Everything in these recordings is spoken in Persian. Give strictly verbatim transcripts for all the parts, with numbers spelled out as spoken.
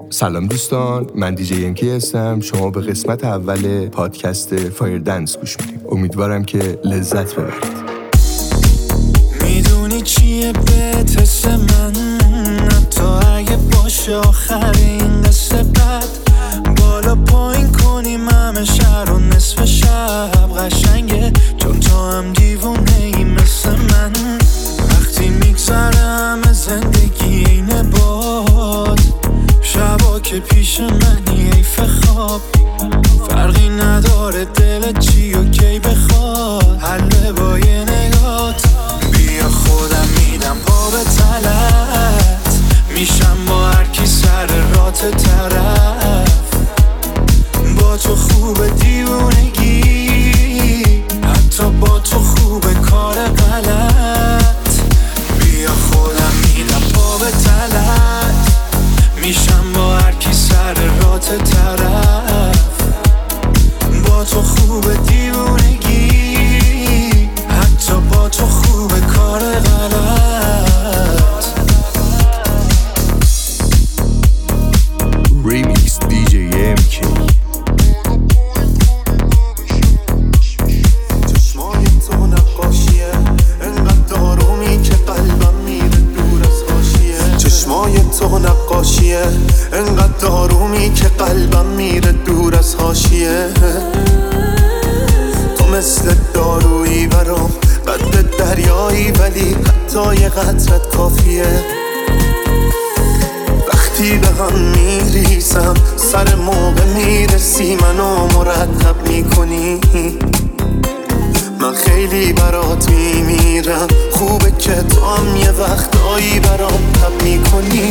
سلام دوستان، من دیجی ینکی هستم. شما به قسمت اول پادکست فایر دنس گوش میدید. امیدوارم که لذت ببرید. میدونی چیه بهت حس من، حتی اگه باشه آخر این قصه بد، بالا پایین کنیم همه شهر و نصف شب قشنگه، چون تو هم دیوونه ای مثل من. وقتی میگذره همه زندگی اینه باد، شبا که پیش منی حیف خواب، فرقی نداره دلت چی و کی بخواد، حله با یه نگات. بیا خودم میدم پا به تلت، میشم با هر کی سر رات طرف، با تو خوبه دیوونگی، حتی با تو خوبه کار غلط. بیا خودم میدم پا به تلت، میشم با هر کی سر رات طرف، با تو خوبه دیوونگی، حتی با تو خوبه کار غلط. ریمیکس دیجی ام کی. چشمای تو نقاشیه، انقدر آرومی که قلبم میره دور از حاشیه. چشمای تو نقاشیه، انقدر آرومی که قلبم میره دور از حاشیه. تو مثل دارویی برام، قد دریایی ولی حتی یه قطرت کافیه. وقتی به هم میریسم سر موقع میرسی، منو مرتب میکنی، من خیلی برات میمیرم. خوبه که تو هم یه وقتایی برام تب میکنی.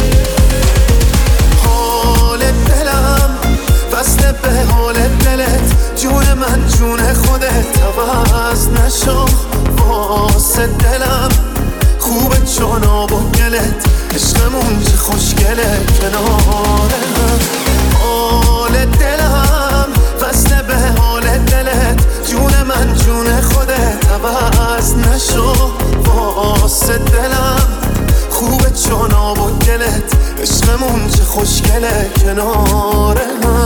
حال دلم وصله به حال دلت، جون من جون خودت، عوض نشو واسه دلم. خوبه چون آب و گلت، عشقمون چه خوشگله کنار هم. حال دلم وصله به حال دلت، جون من جون خودت، عوض نشو واسه دلم. خوبه چون آب و گلت، عشقمون چه خوشگله کنار هم.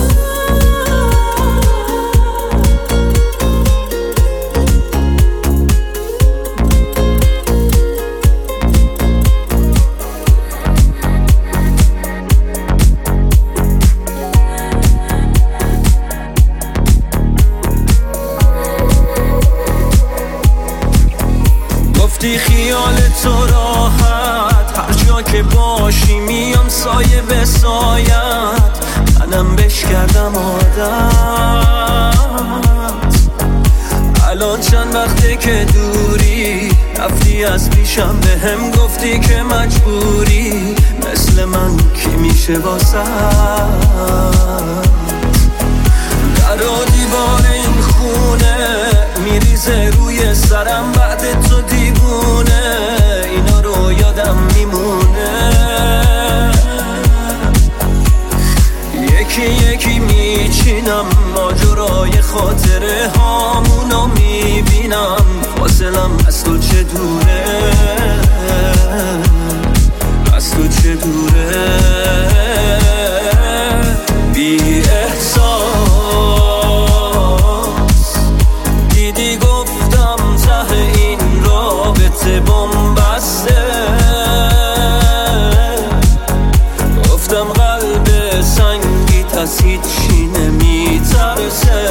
گفتی خیال تو راحت، هر جا که باشی میام سایه به سایت، منم بش کردم عادت. الان چند وقته که دوری، رفتی از پیشم به هم گفتی که مجبوری، مثل من کی میشه واسه در و دیوار این خونه میریزه روی سرم، بعد تو دیوونه اینا رو یادم میمونه. یکی یکی میچینم ماجرای خاطره هامونو میبینم، فاصلم از تو چه دوره، از تو چه دوره. بی احساس دیدی گفتم ته این رابطه بنبسته، گفتم قلب سنگیت از هیچی نمیترسه.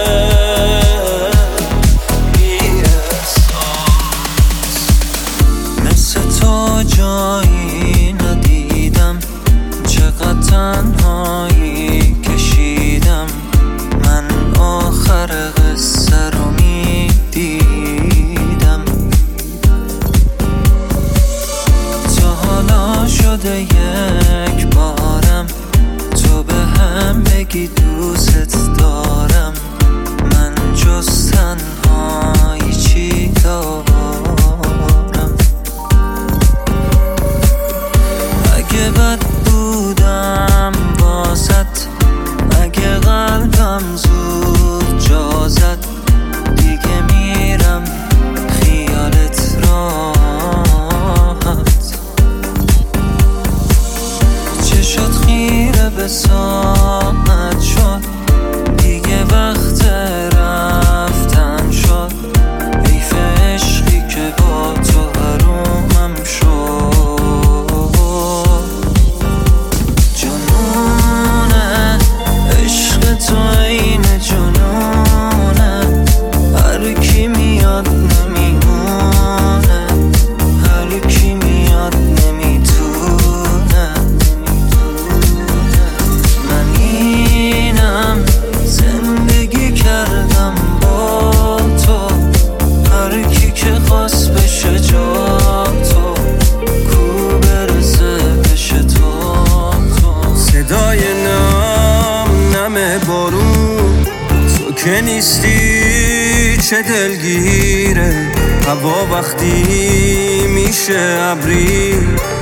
بی احساس مثل تو جایی ندیدم، چقدر تنهایی کشیدم، من آخر قصه رو میدیدم. تا حالا شده یک بارم تو به هم بگی دوست دارم، من جز تنهایی چی دارم. اگه بد بودم واسط، اگه قلبم زود جا زد، دیگه میرم خیالت راحت. چه شد بسامت شد، دیگه وقت رفتن شد. حیف عشقی که با تو حرومم شد. جنونه عشق تو این جنونه، هر کی میاد نمیمونه، هر کی میاد نمیتونه. من اینم زندگی کردم با تو، هر کی که خواست بشه جا تو، کو برسه بشه تو تو. صدای نم نم بارون، تو که نیستی چه دلگیره. هوا وقتی میشه ابری،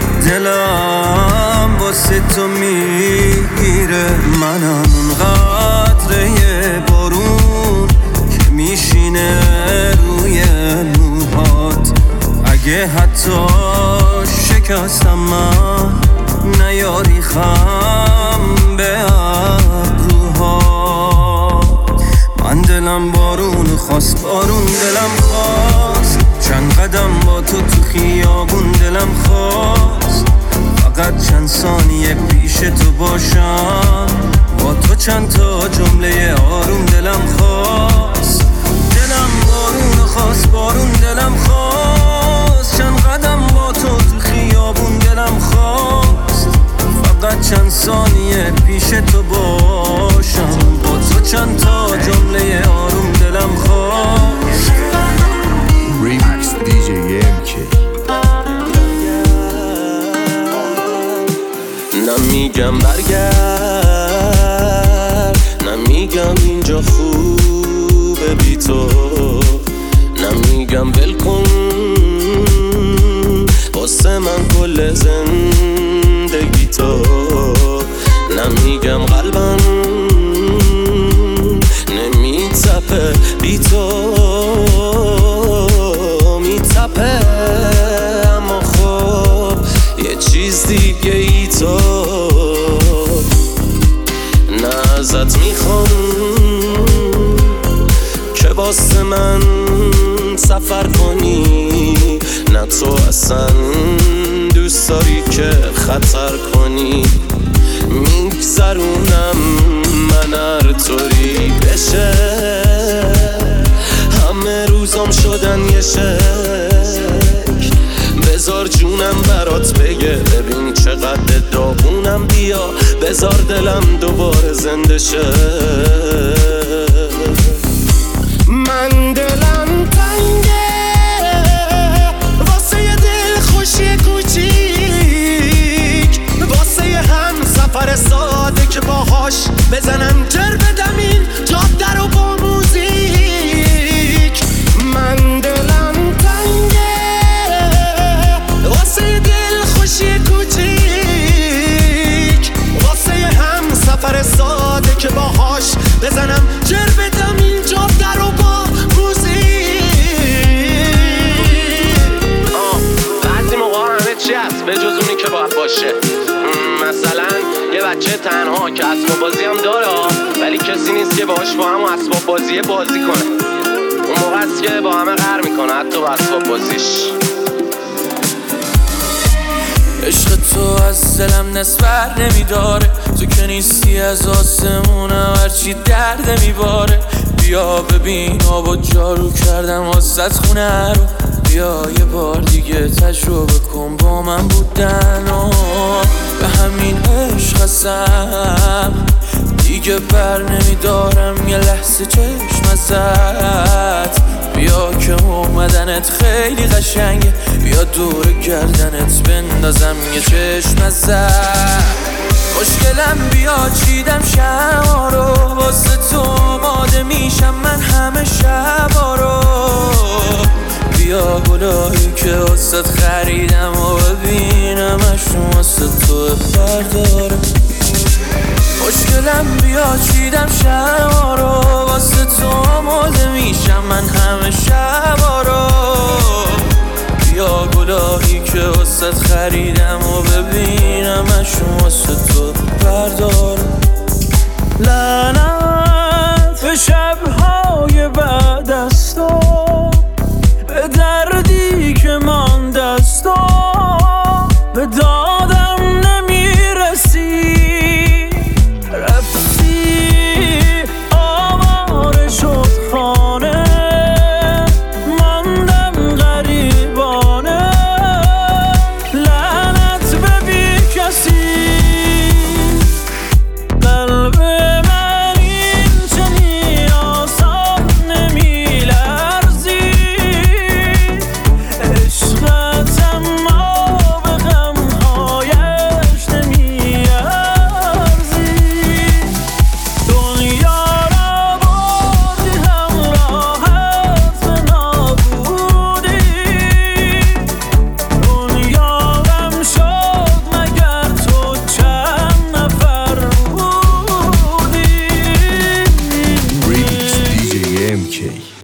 دلم واسه تو میگیره. منم اون قطره بارون که میشینه روی موهات. اگه حتی شکستم من، نیاری خم به ابروهات. من دلم بارون خواست، بارون دلم خواست. چند قدم با تو تو خیابون دلم خواست. فقط چند ثانیه پیش تو باشم، با تو چند تا جمله آروم دلم خواست. دلم بارون خواست، بارون دلم خواست. چند قدم با تو تو خیابون دلم خواست. فقط چند ثانیه پیش تو باشم، با تو چند تا جمله آروم دلم خواست. ریمیکس دی جی ام کی. نمیگم برگرد، نمیگم اینجا خوبه بی تو، نمیگم ول کن واسه من کل زندگی تو، نمیگم قلبم نمیتپه بی تو، میتپه اما خب یه چیز دیگه ای تو. نه ازت میخوام که واسه من سفر کنی، نه تو اصلا دوست داری که خطر کنی. میگذرونم من هر طوری بشه، همه روزام شدن یه شک. بذار جونم برات بگه، ببین چقدر داغونم. بیا بذار دلم دوباره زنده شه. من دلم تنگه واسه یه دل خوشی کوچیک، واسه یه هم سفر ساده که باهاش بزنم جر بدم این جاده رو با موزیک. من دلم تنگه واسه یه دل خوشی کوچیک، واسه یه هم سفر ساده که باهاش بزنم جر بدم این جاده رو با موزیک. بعضی موقع همه چی هست به جز اونی که باید باشه. مثلا یه بچه تنها که اسباب بازی هم داره، ولی کسی نیست که باهاش با هم اسباب بازی بازی کنه. اون موقع است که با همه قهر میکنه، حتی با اسباب بازیش. عشق تو از دلم نسبر نمیداره، تو که نیستی از آسمونم هرچی درد میباره. بیا ببین آب و جارو کردم واسه خونه رو، بیا یه بار دیگه تجربه کن با من بودن. و به همین عشق هستم دیگه بر نمیدارم یه لحظه چشم ازت. بیا که اومدنت خیلی قشنگه، بیا دور گردنت بندازم یه چشم ازت. خوشگلم بیا چیدم شما رو، واسه تو آماده میشم من همه شبا رو. بیا گلایی که واسه خریدم و ببینم اشون واسه تو برداره. خوشگلم بیا چیدم شما رو، واسه تو آماده میشم من همه شبا رو. بیا گلایی که واسه خریدم و ببینم اشون واسه تو برداره. کی.